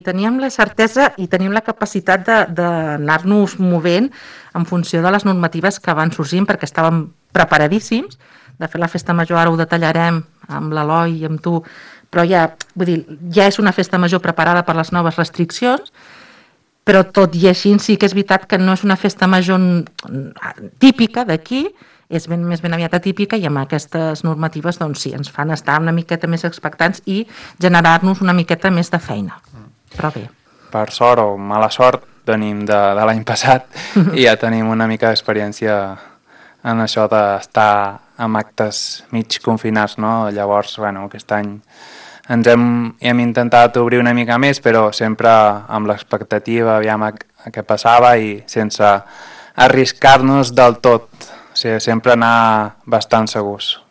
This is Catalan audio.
teníem la certesa i tenim la capacitat d'anar-nos movent en funció de les normatives que van sorgint, perquè estàvem preparadíssims. De fet, la festa major ara ho detallarem amb l'Eloi i amb tu, però ja és una festa major preparada per les noves restriccions, però tot i així sí que és veritat que no és una festa major típica d'aquí, és més ben aviat atípica, i amb aquestes normatives doncs sí, ens fan estar una miqueta més expectants i generar-nos una miqueta més de feina. Però bé. Per sort o mala sort venim de l'any passat i ja tenim una mica d'experiència en això d'estar amb actes mig confinats, no? Llavors, aquest any hem intentat obrir una mica més, però sempre amb l'expectativa, aviam què passava i sense arriscar-nos del tot. O sigui, sempre anar bastant segurs.